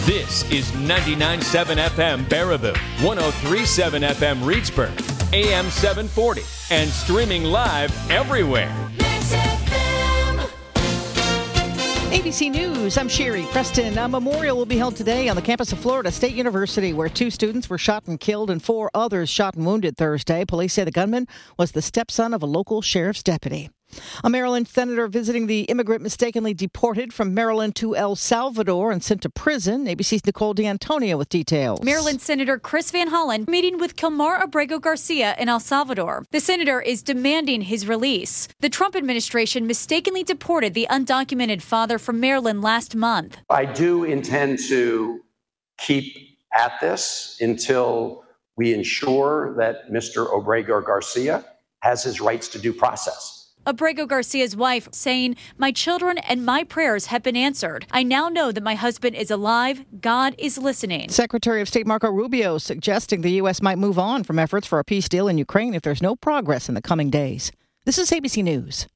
This is 99.7 FM Baraboo, 103.7 FM Reedsburg, AM 740, and streaming live everywhere. ABC News, I'm Sherry Preston. A memorial will be held today on the campus of Florida State University, where 2 students were shot and killed and 4 others shot and wounded Thursday. Police say the gunman was the stepson of a local sheriff's deputy. A Maryland senator visiting the immigrant mistakenly deported from Maryland to El Salvador and sent to prison. ABC's Nicole D'Antonio with details. Maryland Senator Chris Van Hollen meeting with Kilmar Abrego Garcia in El Salvador. The senator is demanding his release. The Trump administration mistakenly deported the undocumented father from Maryland last month. I do intend to keep at this until we ensure that Mr. Abrego Garcia has his rights to due process. Abrego Garcia's wife saying, "My children and my prayers have been answered. I now know that my husband is alive. God is listening." Secretary of State Marco Rubio suggesting the U.S. might move on from efforts for a peace deal in Ukraine if there's no progress in the coming days. This is ABC News.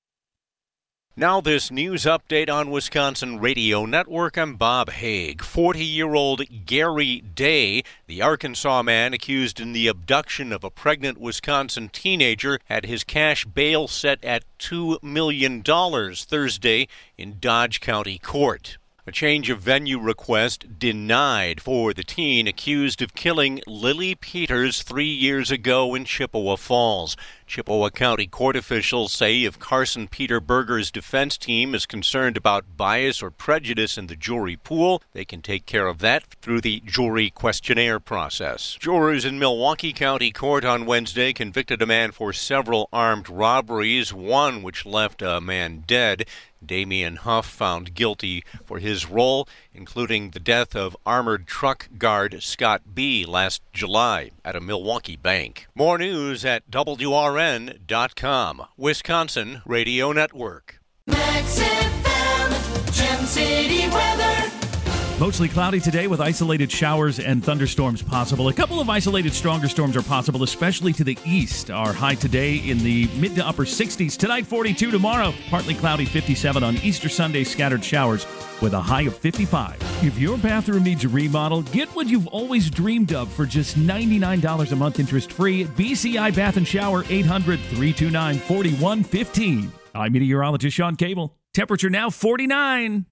Now this news update on Wisconsin Radio Network. I'm Bob Haig. 40-year-old Gary Day, the Arkansas man accused in the abduction of a pregnant Wisconsin teenager, had his cash bail set at $2 million Thursday in Dodge County Court. A change of venue request denied for the teen accused of killing Lily Peters 3 years ago in Chippewa Falls. Chippewa County court officials say if Carson Peter Berger's defense team is concerned about bias or prejudice in the jury pool, they can take care of that through the jury questionnaire process. Jurors in Milwaukee County Court on Wednesday convicted a man for several armed robberies, one which left a man dead. Damian Huff found guilty for his role, including the death of armored truck guard Scott B. last July at a Milwaukee bank. More news at WRN.com. Wisconsin Radio Network. Max FM, Gem City weather. Mostly cloudy today with isolated showers and thunderstorms possible. A couple of isolated stronger storms are possible, especially to the east. Our high today in the mid to upper 60s. Tonight, 42. Tomorrow, partly cloudy, 57. On Easter Sunday, scattered showers with a high of 55. If your bathroom needs a remodel, get what you've always dreamed of for just $99 a month interest-free at BCI Bath & Shower, 800-329-4115. I'm meteorologist Sean Cable. Temperature now 49.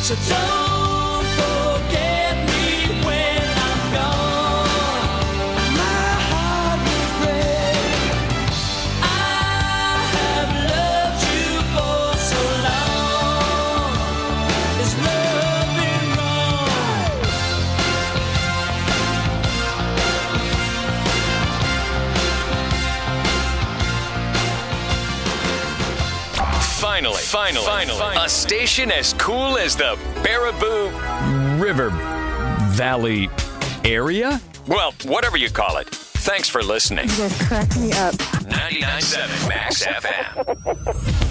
So don't forget me when I'm gone. My heart will break. I have loved you for so long. There's nothing wrong. Finally, a station as cool as the Baraboo River Valley area? Well, whatever you call it. Thanks for listening. You guys crack me up. 99.7 Max FM.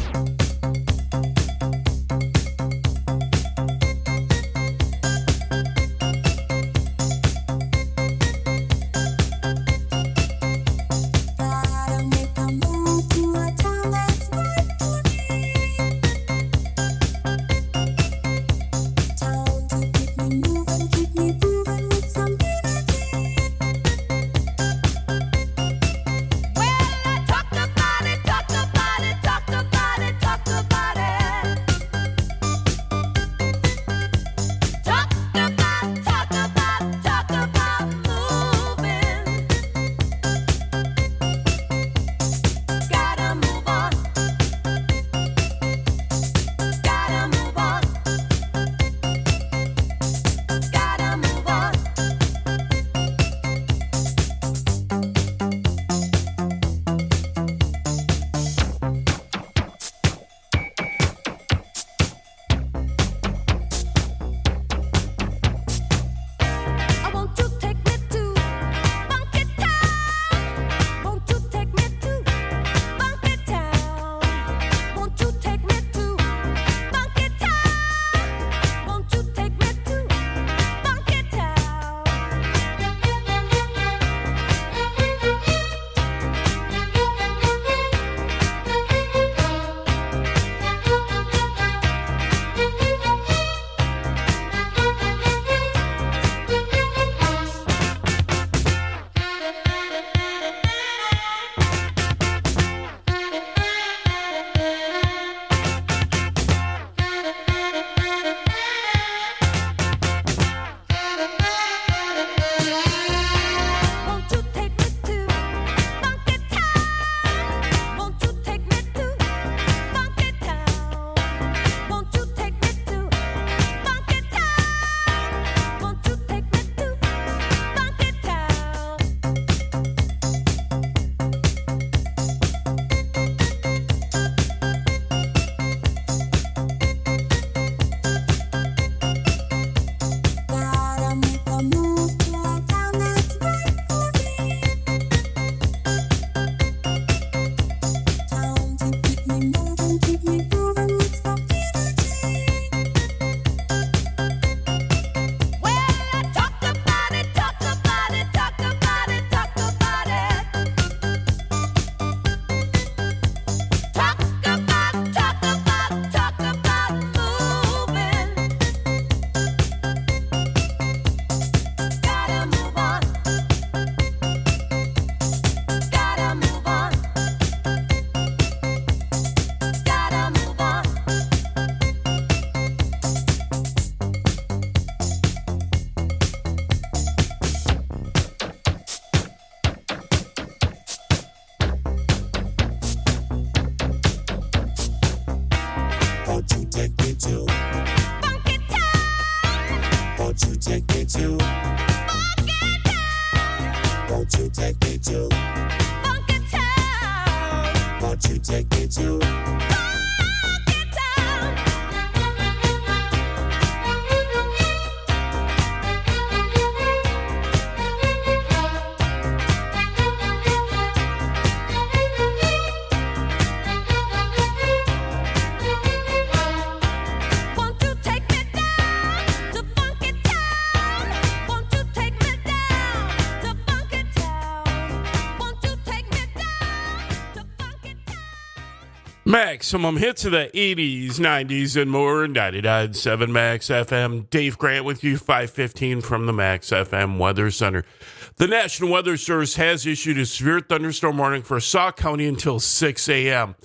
Maximum hits of the 80s, 90s, and more. 99.7 Max FM. Dave Grant with you, 5:15 from the Max FM Weather Center. The National Weather Service has issued a severe thunderstorm warning for Sauk County until 6 a.m.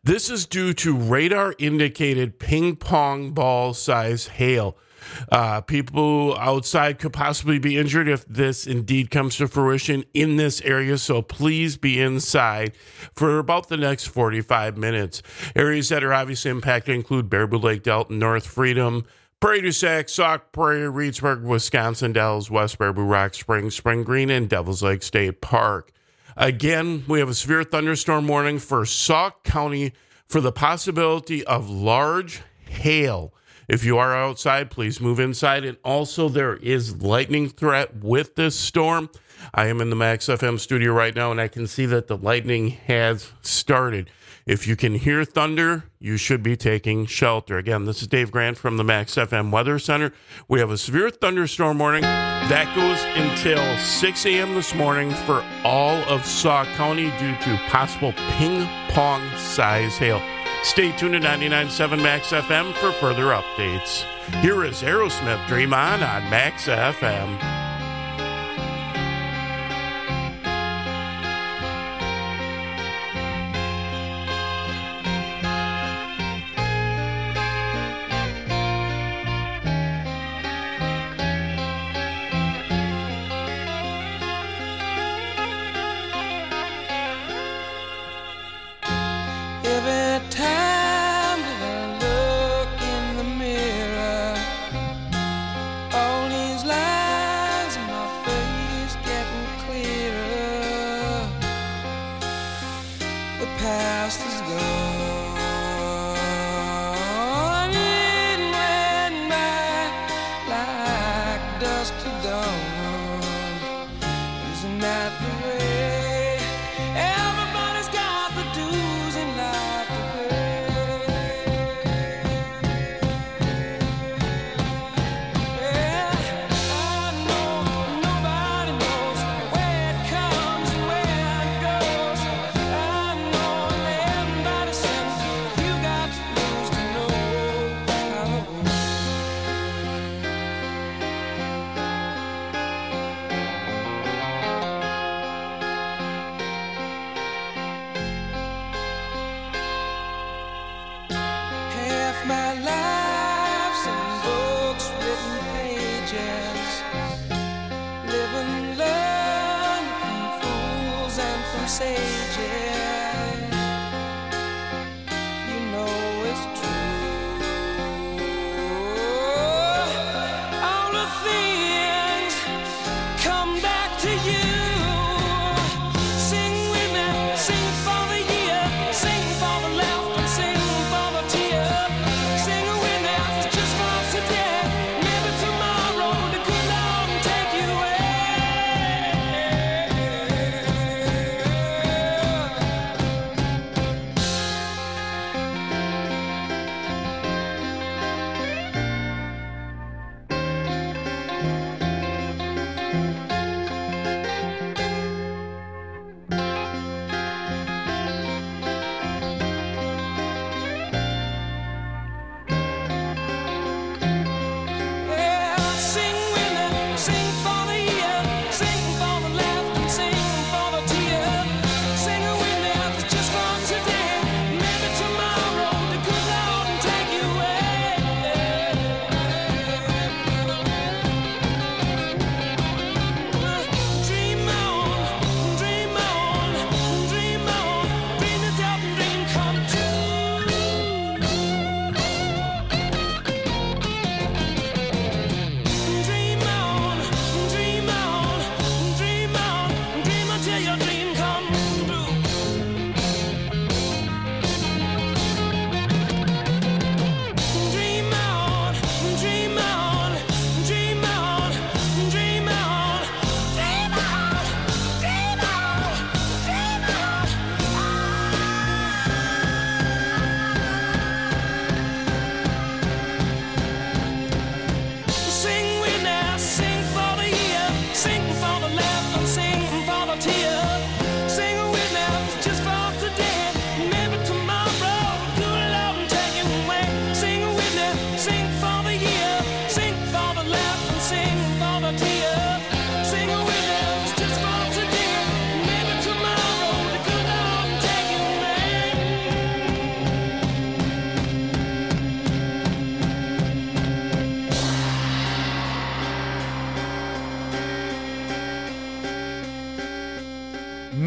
This is due to radar-indicated ping-pong ball-size hail. People outside could possibly be injured if this indeed comes to fruition in this area, so please be inside for about the next 45 minutes. Areas that are obviously impacted include Baraboo Lake, Delton, North Freedom, Prairie du Sac, Sauk Prairie, Reedsburg, Wisconsin Dells, West Baraboo, Rock Springs, Spring Green, and Devils Lake State Park. Again, we have a severe thunderstorm warning for Sauk County for the possibility of large hail. If you are outside, please move inside. And also, there is lightning threat with this storm. I am in the Max FM studio right now, and I can see that the lightning has started. If you can hear thunder, you should be taking shelter. Again, this is Dave Grant from the Max FM Weather Center. We have a severe thunderstorm warning. That goes until 6 a.m. this morning for all of Sauk County due to possible ping-pong size hail. Stay tuned to 99.7 Max FM for further updates. Here is Aerosmith, Dream On Max FM. Every time that I look in the mirror, all these lines in my face getting clearer. The past is gone, it went by like dust to dawn. Isn't that the way? Everybody's got the dues in life to pay. Yeah, I know nobody knows where it comes and where it goes. I know everybody says you got to lose to know how it goes. Half my life's in books, written pages, living, learn from fools and from sages. You know it's true. All the things come back to you. Sing with me, sing for the year, sing for the laughter, sing for the tear. Sing with me, just for today. Maybe tomorrow the good Lord will take you away.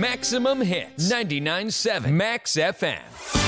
Maximum Hits. 99.7 Max FM.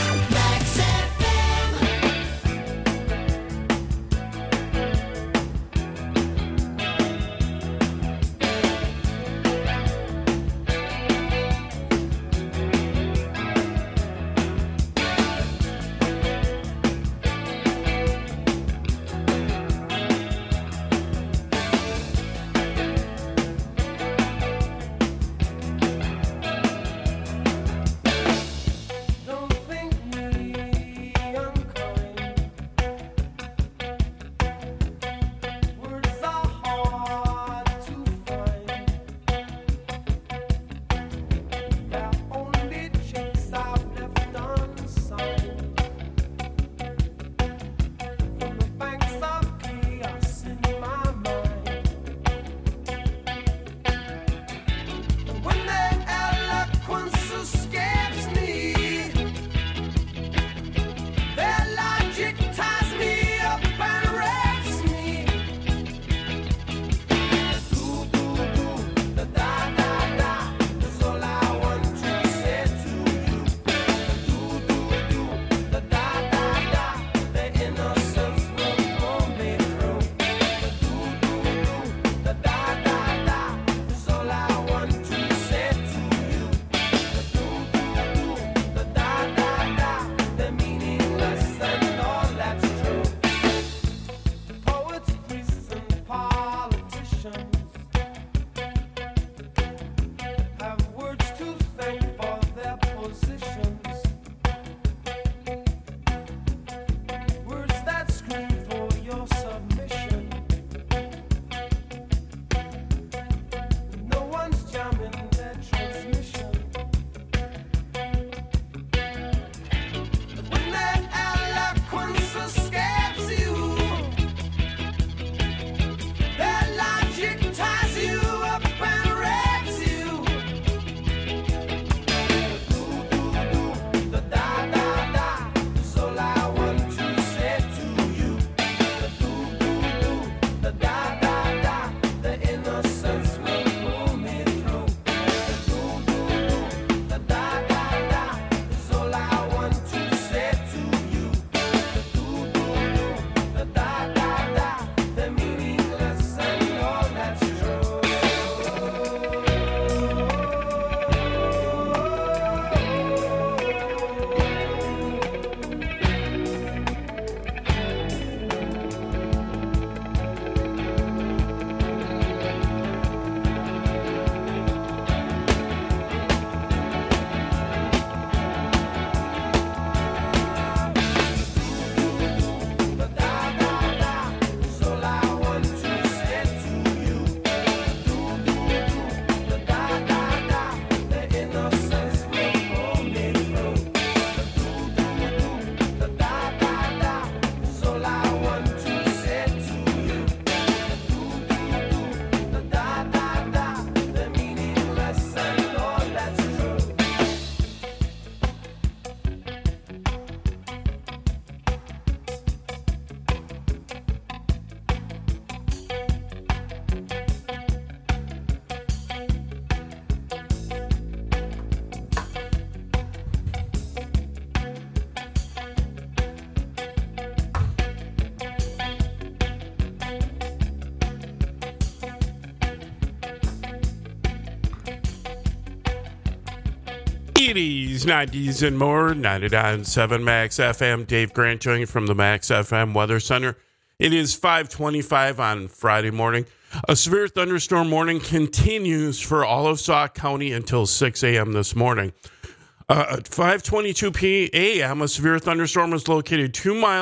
'80s, '90s, and more. 99.7 Max FM. Dave Grant joining you from the Max FM Weather Center. It is 5:25 on Friday morning. A severe thunderstorm warning continues for all of Sauk County until 6 a.m. this morning. At 5:22 p.m., a severe thunderstorm was located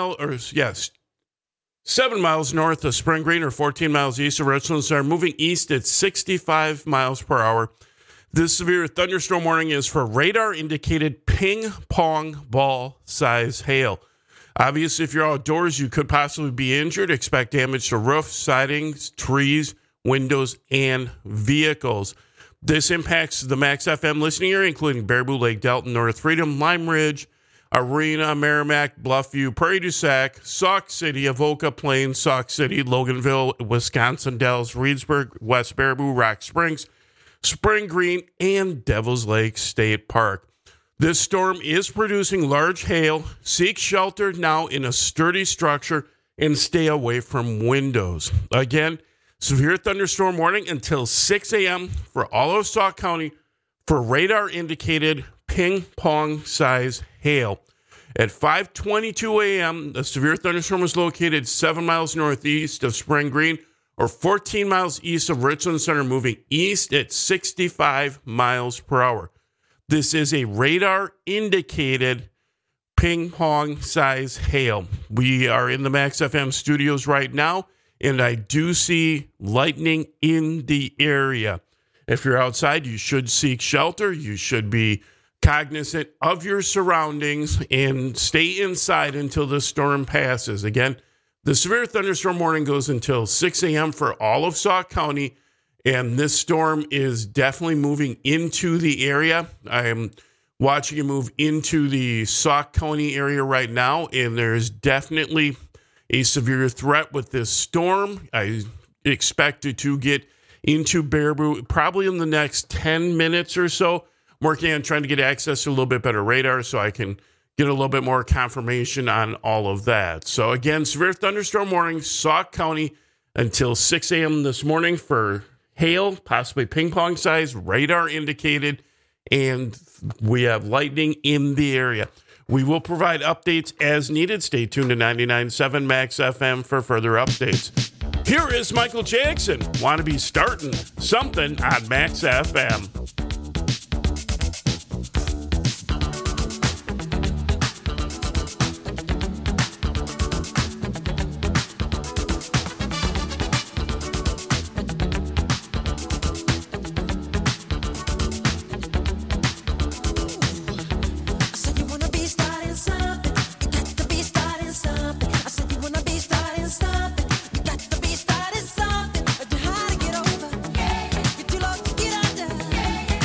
7 miles north of Spring Green or 14 miles east of Richland Center, moving east at 65 miles per hour. This severe thunderstorm warning is for radar-indicated ping-pong ball-size hail. Obviously, if you're outdoors, you could possibly be injured. Expect damage to roofs, sidings, trees, windows, and vehicles. This impacts the Max FM listening area, including Baraboo, Lake Delton, North Freedom, Lime Ridge, Arena, Merrimack, Bluffview, Prairie du Sac, Sauk City, Avoca Plains, Sauk City, Loganville, Wisconsin Dells, Reedsburg, West Baraboo, Rock Springs, Spring Green, and Devil's Lake State Park. This storm is producing large hail. Seek shelter now in a sturdy structure and stay away from windows. Again, severe thunderstorm warning until 6 a.m. for all of Sauk County for radar-indicated ping-pong size hail. At 5:22 a.m., a severe thunderstorm was located 7 miles northeast of Spring Green or 14 miles east of Richland Center, moving east at 65 miles per hour. This is a radar-indicated ping-pong size hail. We are in the Max FM studios right now, and I do see lightning in the area. If you're outside, you should seek shelter. You should be cognizant of your surroundings and stay inside until the storm passes. Again, the severe thunderstorm warning goes until 6 a.m. for all of Sauk County, and this storm is definitely moving into the area. I am watching it move into the Sauk County area right now, and there's definitely a severe threat with this storm. I expect it to get into Baraboo probably in the next 10 minutes or so. I'm working on trying to get access to a little bit better radar so I can get a little bit more confirmation on all of that. So again, severe thunderstorm warning, Sauk County until 6 a.m. this morning for hail, possibly ping pong size, radar indicated, and we have lightning in the area. We will provide updates as needed. Stay tuned to 99.7 Max FM for further updates. Here is Michael Jackson. Want to be starting something on Max FM. Get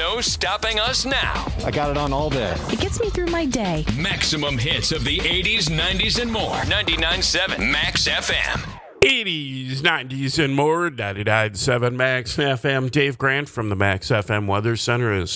no stopping us now. I got it on all day. It gets me through my day. Maximum hits of the 80s, 90s, and more. 99.7 Max FM. 80s, 90s, and more. 99.7 Max FM. Dave Grant from the Max FM Weather Center is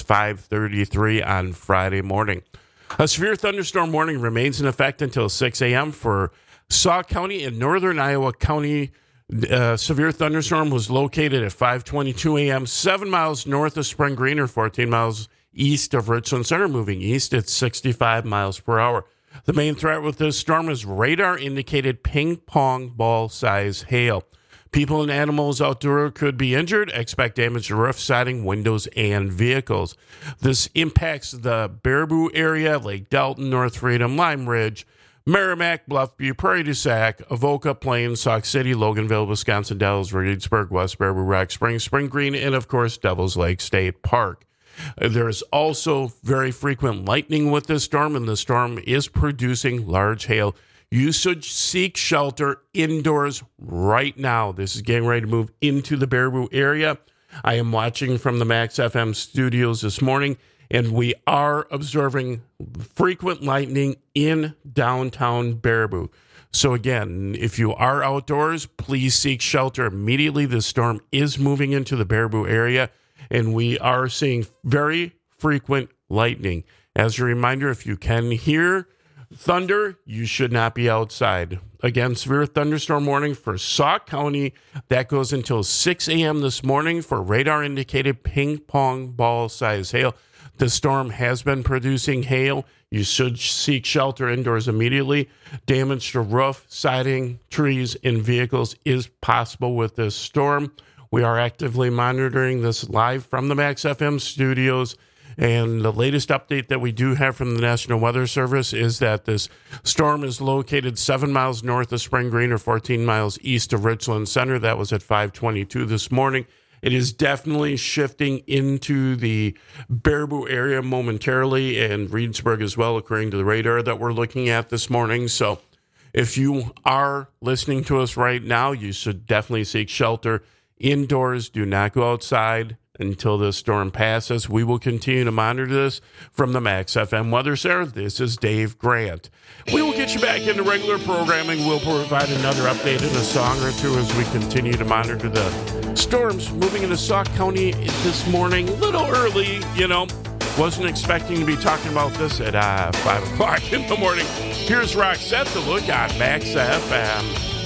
5:33 on Friday morning. A severe thunderstorm warning remains in effect until 6 a.m. for Sauk County and northern Iowa County. Severe thunderstorm was located at 5:22 a.m. 7 miles north of Spring Green or 14 miles east of Richland Center, moving east at 65 miles per hour. The main threat with this storm is radar-indicated ping-pong ball-size hail. People and animals outdoor could be injured. Expect damage to roof, siding, windows, and vehicles. This impacts the Baraboo area, Lake Delton, North Freedom, Lime Ridge, Merrimack, Bluffview, Prairie du Sac, Avoca, Plains, Sauk City, Loganville, Wisconsin Dells, Reedsburg, West Baraboo, Rock Springs, Spring Green, and, of course, Devil's Lake State Park. There's also very frequent lightning with this storm, and the storm is producing large hail. You should seek shelter indoors right now. This is getting ready to move into the Baraboo area. I am watching from the Max FM studios this morning, and we are observing frequent lightning in downtown Baraboo. So again, if you are outdoors, please seek shelter immediately. The storm is moving into the Baraboo area, and we are seeing very frequent lightning. As a reminder, if you can hear thunder, you should not be outside. Again, severe thunderstorm warning for Sauk County. That goes until 6 a.m. this morning for radar-indicated ping-pong ball-size hail. The storm has been producing hail. You should seek shelter indoors immediately. Damage to roof, siding, trees, and vehicles is possible with this storm. We are actively monitoring this live from the Max FM studios. And the latest update that we do have from the National Weather Service is that this storm is located 7 miles north of Spring Green or 14 miles east of Richland Center. That was at 5:22 this morning. It is definitely shifting into the Baraboo area momentarily and Reedsburg as well, according to the radar that we're looking at this morning. So if you are listening to us right now, you should definitely seek shelter indoors. Do not go outside until this storm passes. We will continue to monitor this from the Max FM Weather Center. This is Dave Grant. We will get you back into regular programming. We'll provide another update in a song or two as we continue to monitor the storms moving into Sauk County this morning. A little early, Wasn't expecting to be talking about this at 5 o'clock in the morning. Here's Roxette, The Look on Max FM.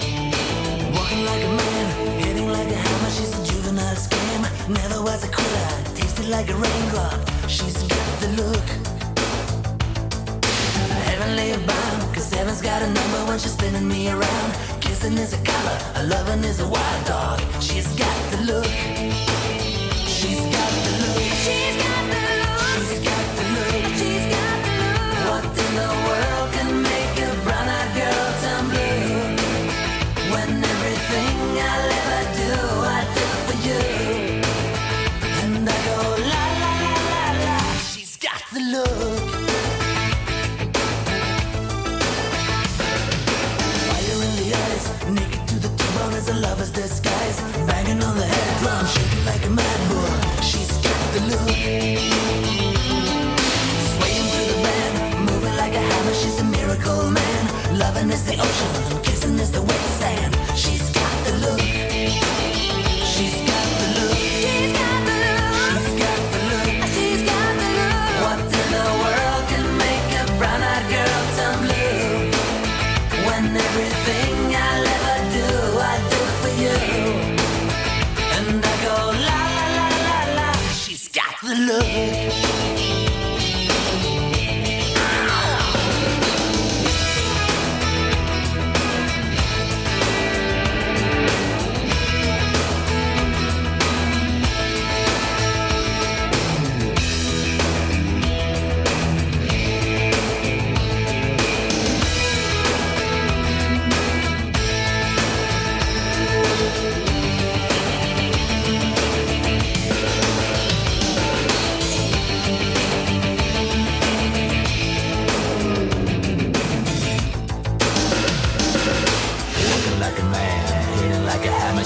Walking like a man, hitting like a hammer. She's a juvenile scam. Never was a quitter, tasted like a raindrop. She's got the look. Heavenly bound, cause heaven's got a number when she's spinning me around. Kissing is a color, a loving is a wild dog. She's got the look. She's got the look. She's got the look. She's got the look. She's got the look. What in the world can make a brown-eyed girl turn blue? When everything I'll ever do, I do for you. And I go la la la la la. She's got the look. Fire in the eyes, naked to the bone as a lover's disguise. Banging on the head drum, shaking like a mad bull. She's got the look. Swaying through the band, moving like a hammer. She's a miracle man. Loving is the ocean, and kissing is the wet sand. She's got the look. She's got the look. She's got the look. She's got the look. She's got the look. What in the world can make a brown-eyed girl turn blue? When everything I'll ever do, I do for you. And I go la la la la la. She's got the look.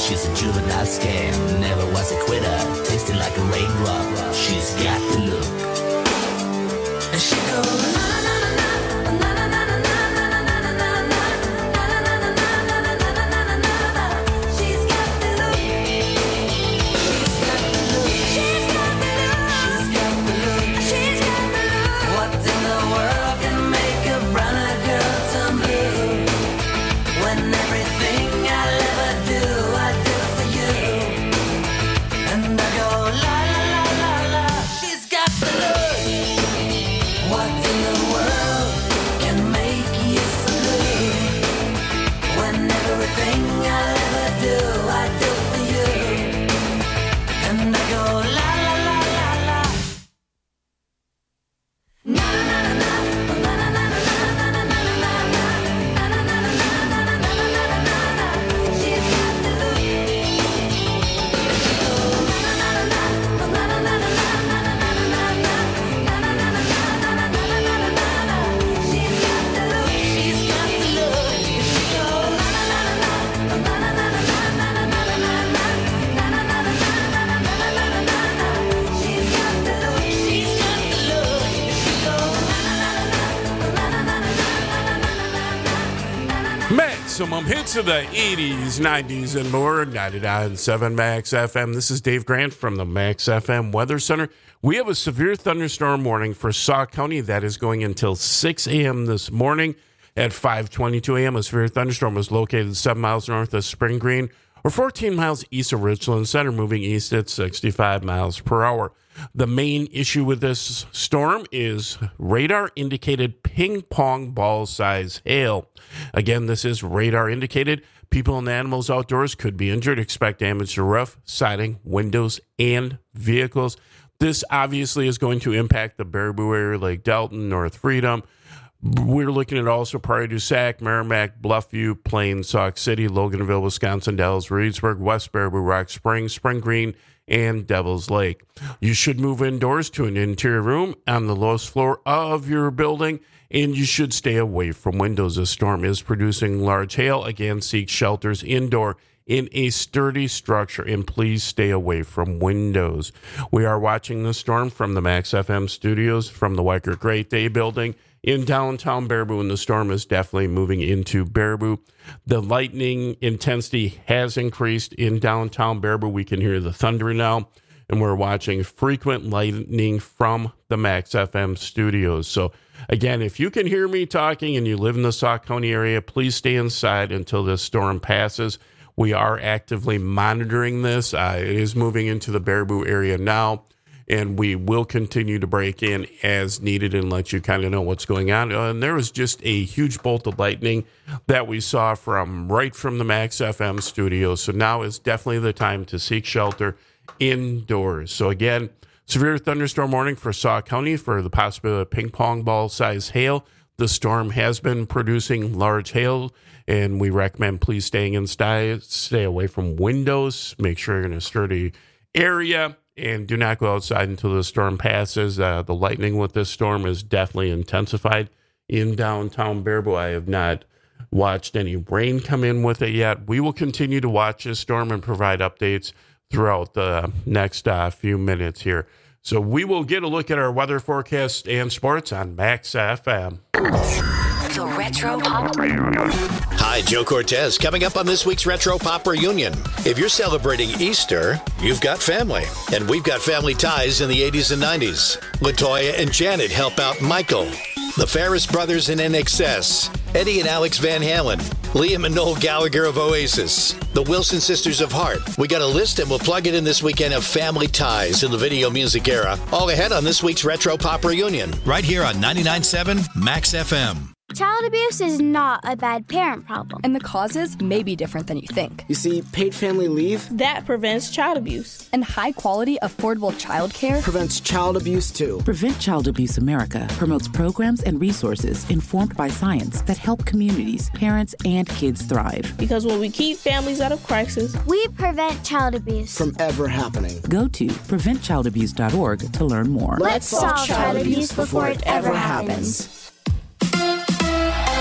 She's a juvenile scam, never was a quitter, tasting like a raindrop. She's got the look. And she goes, Maximum hits of the 80s, 90s, and more. 99.7 Max FM. This is Dave Grant from the Max FM Weather Center. We have a severe thunderstorm warning for Sauk County that is going until 6 a.m. this morning. At 5:22 a.m., a severe thunderstorm was located 7 miles north of Spring Green, or 14 miles east of Richland Center, moving east at 65 miles per hour. The main issue with this storm is radar-indicated ping-pong ball-size hail. Again, this is radar-indicated. People and animals outdoors could be injured. Expect damage to roof, siding, windows, and vehicles. This obviously is going to impact the Baraboo area, Lake Delton, North Freedom. We're looking at also Prairie du Sac, Merrimack, Bluffview, Plains, Sauk City, Loganville, Wisconsin, Dallas, Reedsburg, West Baraboo, Rock Springs, Spring Green, and Devil's Lake. You should move indoors to an interior room on the lowest floor of your building, and you should stay away from windows. The storm is producing large hail. Again, seek shelters indoor in a sturdy structure, and please stay away from windows. We are watching the storm from the Max FM studios from the Weicker Great Day building in downtown Baraboo, and the storm is definitely moving into Baraboo. The lightning intensity has increased in downtown Baraboo. We can hear the thunder now, and we're watching frequent lightning from the Max FM studios. So again, if you can hear me talking and you live in the Sauk County area, please stay inside until this storm passes. We are actively monitoring this. It is moving into the Baraboo area now, and we will continue to break in as needed and let you kind of know what's going on. And there was just a huge bolt of lightning that we saw right from the Max FM studio. So now is definitely the time to seek shelter indoors. So again, severe thunderstorm warning for Sauk County for the possibility of ping pong ball size hail. The storm has been producing large hail, and we recommend please staying inside, stay away from windows, make sure you're in a sturdy area, and do not go outside until the storm passes. The lightning with this storm is definitely intensified in downtown Baraboo. I have not watched any rain come in with it yet. We will continue to watch this storm and provide updates throughout the next few minutes here. So we will get a look at our weather forecast and sports on Max FM. The Retro Pop Reunion. Hi, Joe Cortez. Coming up on this week's Retro Pop Reunion. If you're celebrating Easter, you've got family. And we've got family ties in the 80s and 90s. LaToya and Janet help out Michael. The Ferris Brothers in NXS. Eddie and Alex Van Halen. Liam and Noel Gallagher of Oasis. The Wilson Sisters of Heart. We got a list and we'll plug it in this weekend of family ties in the video music era. All ahead on this week's Retro Pop Reunion. Right here on 99.7 Max FM. Child abuse is not a bad parent problem. And the causes may be different than you think. You see, paid family leave, that prevents child abuse. And high-quality, affordable child care prevents child abuse, too. Prevent Child Abuse America promotes programs and resources informed by science that help communities, parents, and kids thrive. Because when we keep families out of crisis, we prevent child abuse from ever happening. Go to preventchildabuse.org to learn more. Let's solve child abuse before it ever happens.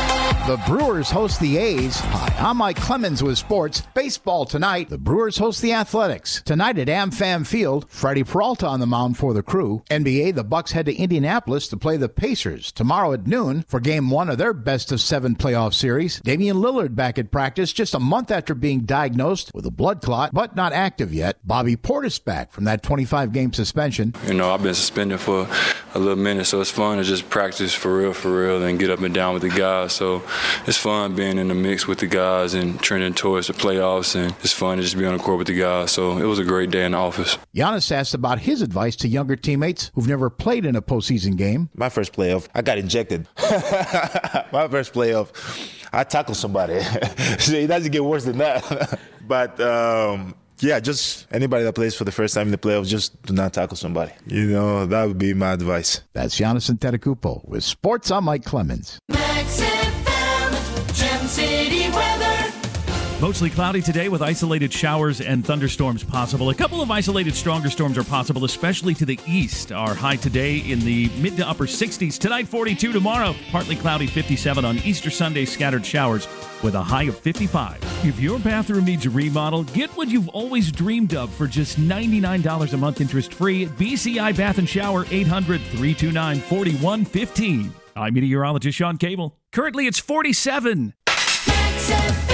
The Brewers host the A's. Hi, I'm Mike Clemens with sports. Baseball tonight. The Brewers host the Athletics. Tonight at AmFam Field, Freddie Peralta on the mound for the Crew. NBA, the Bucks head to Indianapolis to play the Pacers. Tomorrow at noon for Game 1 of their best-of-7 playoff series. Damian Lillard back at practice just a month after being diagnosed with a blood clot, but not active yet. Bobby Portis back from that 25-game suspension. You know, I've been suspended for a little minute, so it's fun to just practice for real, and get up and down with the guys. So it's fun being in the mix with the guys and trending towards the playoffs, and it's fun to just be on the court with the guys. So it was a great day in the office. Giannis asked about his advice to younger teammates who've never played in a postseason game. My first playoff, I got injected. My first playoff, I tackled somebody. So it doesn't get worse than that. But yeah, just anybody that plays for the first time in the playoffs, just do not tackle somebody. You know, that would be my advice. That's Giannis Antetokounmpo with Sports. I'm Mike Clemens. Max FM, Gem City weather. Mostly cloudy today with isolated showers and thunderstorms possible. A couple of isolated stronger storms are possible, especially to the east. Our high today in the mid to upper 60s. Tonight, 42. Tomorrow, partly cloudy, 57. On Easter Sunday, scattered showers with a high of 55. If your bathroom needs a remodel, get what you've always dreamed of for just $99 a month interest-free. BCI Bath & Shower, 800-329-4115. I'm meteorologist Sean Cable. Currently, it's 47. Max FM.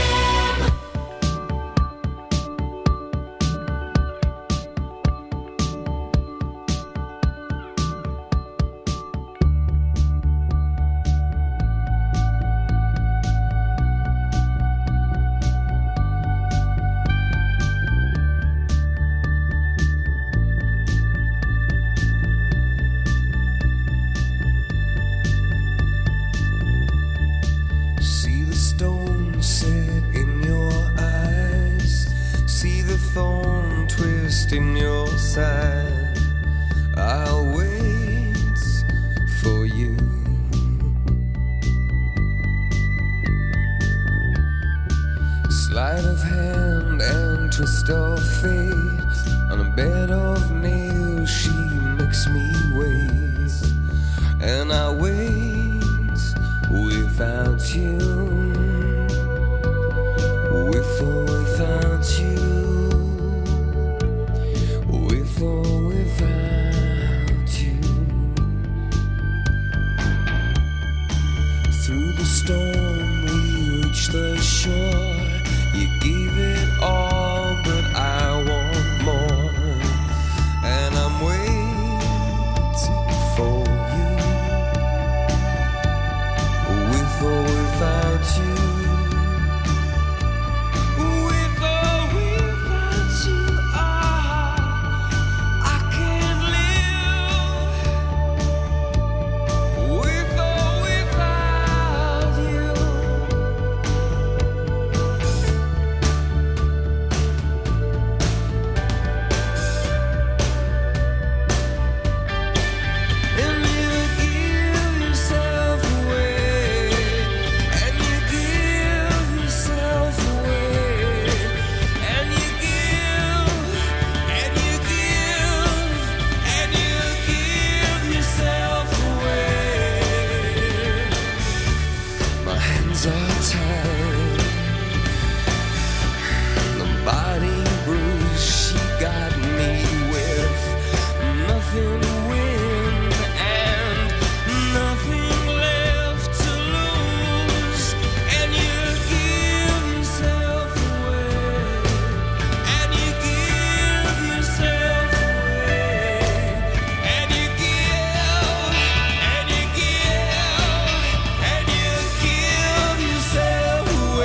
See the stone set in your eyes. See the thorn twist in your side. I'll wait for you. Sleight of hand and twist of fate. On a bed of nails she makes me wait. And I wait without you, with or without you, with or without you. Through the storm we reach the shore. You gave it all, but I want more. And I'm waiting for you, with or without you, with or without you, I can't live, with or without you. And you give yourself away, and you give yourself away, and you give, and you give, and you give yourself away. My hands are tied, the body bruised, she got me with nothing to win and nothing left to lose. And you give yourself away, and you give yourself away, and you give, and you give, and you give yourself away.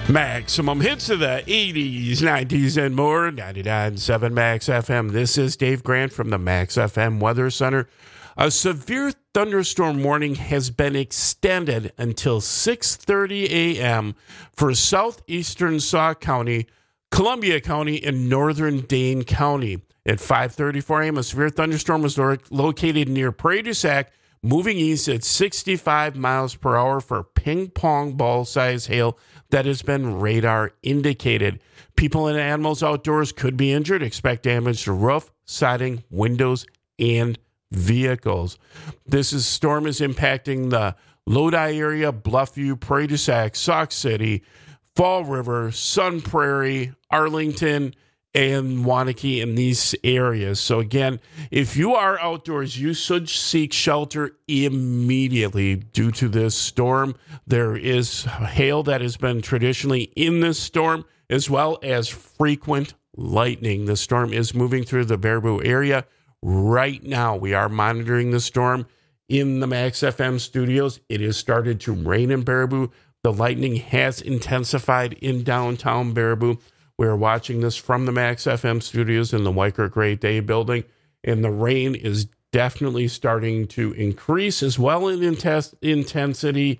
Maximum hits of the 80s, 90s, and more. 99.7 Max FM. This is Dave Grant from the Max FM Weather Center. A severe thunderstorm warning has been extended until 6:30 a.m. for southeastern Sauk County, Columbia County, and northern Dane County. At 5:34 a.m., a severe thunderstorm was located near Prairie du Sac, moving east at 65 miles per hour for ping-pong ball-sized hail that has been radar indicated. People and animals outdoors could be injured. Expect damage to roof, siding, windows, and vehicles. This storm is impacting the Lodi area, Bluffview, Prairie du Sac, Sauk City, Fall River, Sun Prairie, Arlington, and Waunakee in these areas. So again, if you are outdoors, you should seek shelter immediately due to this storm. There is hail that has been traditionally in this storm, as well as frequent lightning. The storm is moving through the Baraboo area right now. We are monitoring the storm in the Max FM studios. It has started to rain in Baraboo. The lightning has intensified in downtown Baraboo. We're watching this from the Max FM studios in the Weicker Great Day building, and the rain is definitely starting to increase as well in intensity.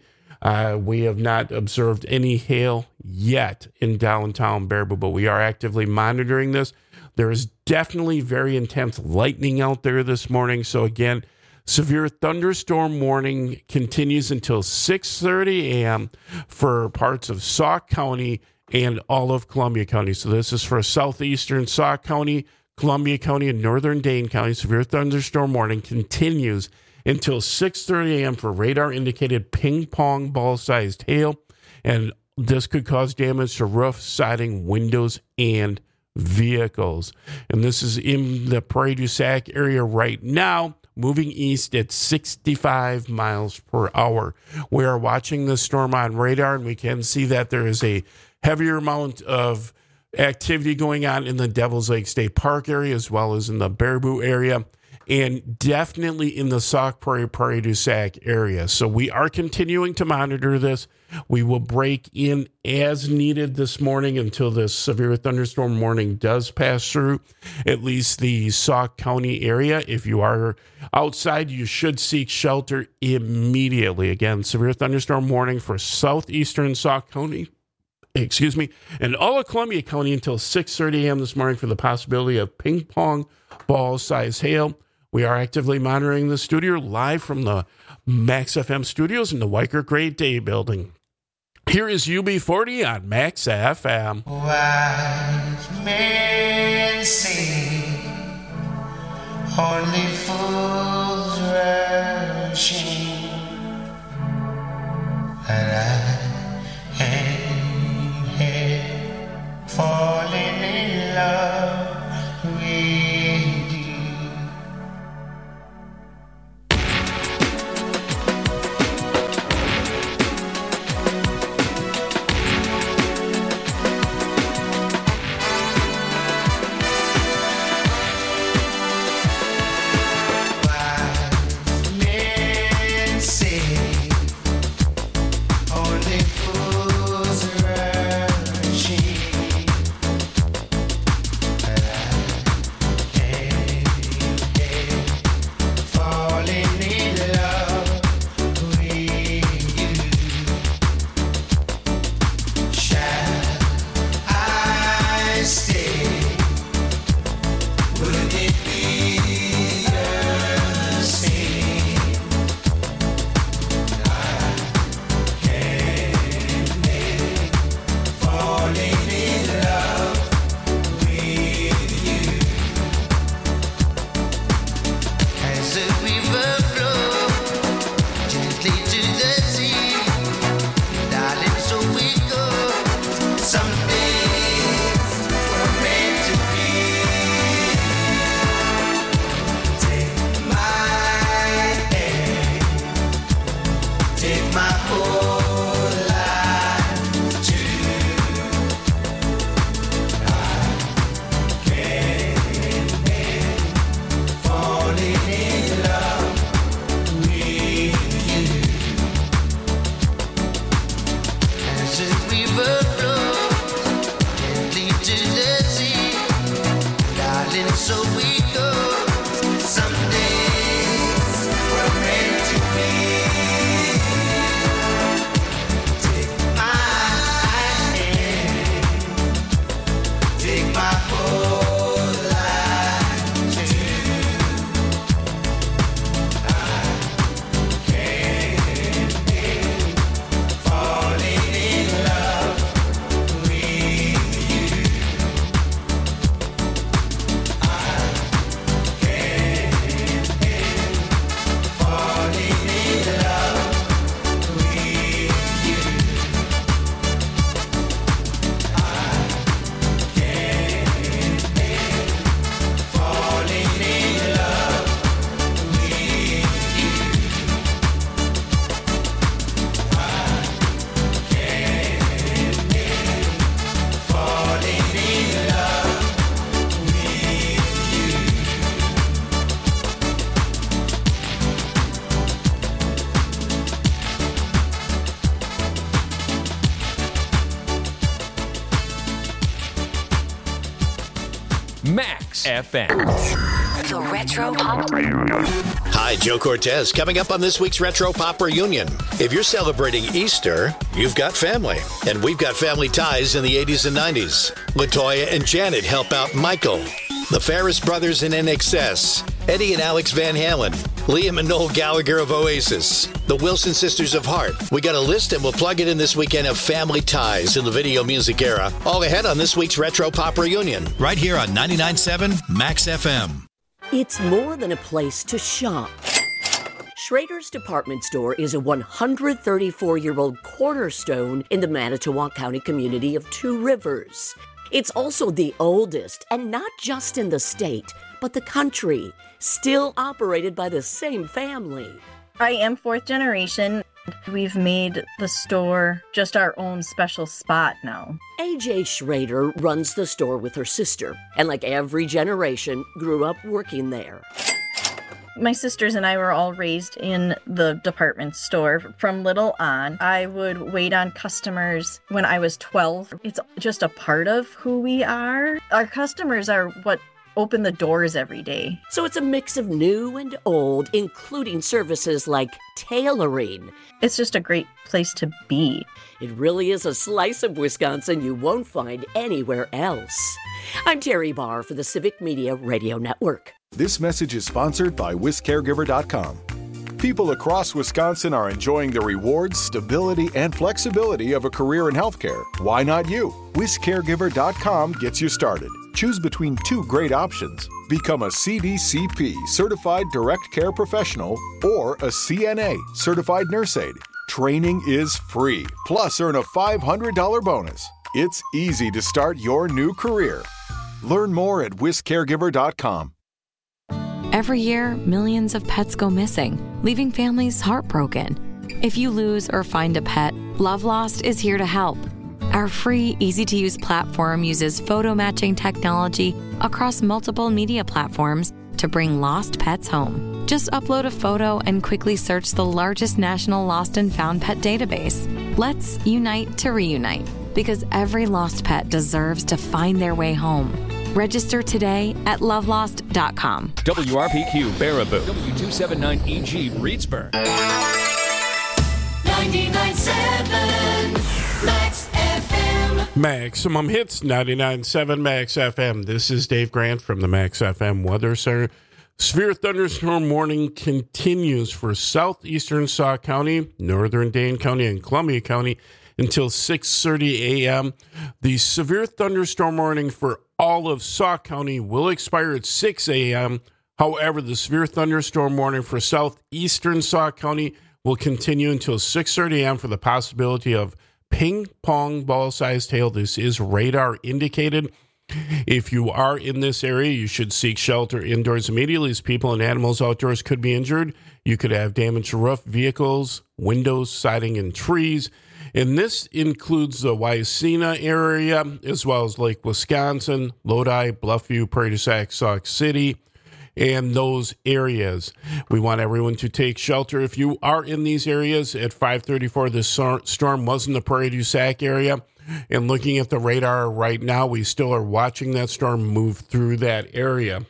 We have not observed any hail yet in downtown Baraboo, but we are actively monitoring this. There is definitely very intense lightning out there this morning. So again, severe thunderstorm warning continues until 6:30 a.m. for parts of Sauk County and all of Columbia County. So this is for southeastern Sauk County, Columbia County, and northern Dane County. Severe thunderstorm warning continues until 6:30 a.m. for radar-indicated ping-pong ball-sized hail, and this could cause damage to roof, siding, windows, and vehicles. And this is in the Prairie du Sac area right now, moving east at 65 miles per hour. We are watching the storm on radar, and we can see that there is a heavier amount of activity going on in the Devil's Lake State Park area, as well as in the Baraboo area, and definitely in the Sauk Prairie du Sac area. So we are continuing to monitor this. We will break in as needed this morning until this severe thunderstorm warning does pass through at least the Sauk County area. If you are outside, you should seek shelter immediately. Again, severe thunderstorm warning for southeastern Sauk County, and all of Columbia County until 6:30 a.m. this morning for the possibility of ping-pong ball-sized hail. We are actively monitoring the studio live from the Max FM studios in the Weicker Great Day building. Here is UB40 on Max FM. Wise men say only fools rushing, and I ain't here falling in love with you. River flows. Max FM. The Retro Pop Reunion. Hi, Joe Cortez. Coming up on this week's Retro Pop Reunion. If you're celebrating Easter, you've got family. And we've got family ties in the 80s and 90s. LaToya and Janet help out Michael. The Ferris Brothers in NXS. Eddie and Alex Van Halen. Liam and Noel Gallagher of Oasis. The Wilson Sisters of Heart. We got a list and we'll plug it in this weekend of family ties in the video music era. All ahead on this week's Retro Pop Reunion. Right here on 99.7 Max FM. It's more than a place to shop. Schrader's Department Store is a 134-year-old cornerstone in the Manitowoc County community of Two Rivers. It's also the oldest, and not just in the state, but the country, still operated by the same family. I am fourth generation. We've made the store just our own special spot now. AJ Schrader runs the store with her sister, and like every generation, grew up working there. My sisters and I were all raised in the department store from little on. I would wait on customers when I was 12. It's just a part of who we are. Our customers are what open the doors every day. So it's a mix of new and old, including services like tailoring. It's just a great place to be. It really is a slice of Wisconsin you won't find anywhere else. I'm Terry Barr for the Civic Media Radio Network. This message is sponsored by WisCaregiver.com. People across Wisconsin are enjoying the rewards, stability, and flexibility of a career in healthcare. Why not you? WisCaregiver.com gets you started. Choose between two great options. Become a CDCP, Certified Direct Care Professional, or a CNA, Certified Nurse Aide. Training is free, plus earn a $500 bonus. It's easy to start your new career. Learn more at WisCaregiver.com. Every year, millions of pets go missing, leaving families heartbroken. If you lose or find a pet, Love Lost is here to help. Our free, easy-to-use platform uses photo matching technology across multiple media platforms to bring lost pets home. Just upload a photo and quickly search the largest national lost and found pet database. Let's unite to reunite, because every lost pet deserves to find their way home. Register today at lovelost.com. WRPQ Baraboo. W279EG Reedsburg. 99.7 Max FM. Maximum Hits, 99.7 Max FM. This is Dave Grant from the Max FM Weather Center. Severe thunderstorm warning continues for southeastern Sauk County, northern Dane County, and Columbia County until 6:30 a.m. The severe thunderstorm warning for all of Sauk County will expire at 6 a.m. However, the severe thunderstorm warning for southeastern Sauk County will continue until 6:30 a.m. for the possibility of ping pong ball-sized hail. This is radar indicated. If you are in this area, you should seek shelter indoors immediately, as people and animals outdoors could be injured. You could have damage to roof, vehicles, windows, siding, and trees. And this includes the Wycena area, as well as Lake Wisconsin, Lodi, Bluffview, Prairie du Sac, Sauk City, and those areas. We want everyone to take shelter. If you are in these areas, at 5:34, the storm was in the Prairie du Sac area. And looking at the radar right now, we still are watching that storm move through that area.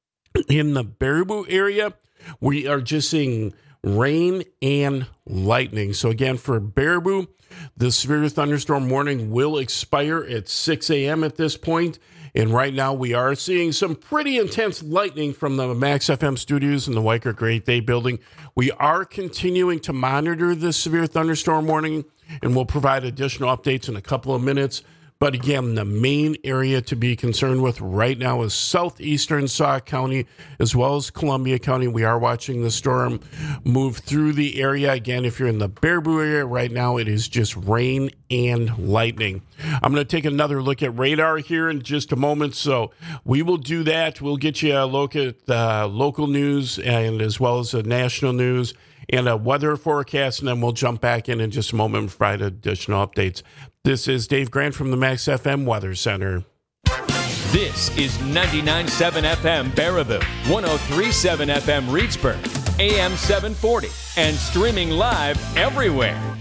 In the Baraboo area, we are just seeing rain and lightning. So again, for Baraboo, the severe thunderstorm warning will expire at 6 a.m. at this point. And right now we are seeing some pretty intense lightning from the Max FM studios in the Weicker Great Day building. We are continuing to monitor this severe thunderstorm warning, and we'll provide additional updates in a couple of minutes. But again, the main area to be concerned with right now is southeastern Sauk County, as well as Columbia County. We are watching the storm move through the area. Again, if you're in the Baraboo area right now, it is just rain and lightning. I'm going to take another look at radar here in just a moment, so we will do that. We'll get you a look at the local news and as well as the national news and a weather forecast, and then we'll jump back in just a moment and provide additional updates. This is Dave Grant from the Max FM Weather Center. This is 99.7 FM Baraboo, 103.7 FM Reedsburg, AM 740, and streaming live everywhere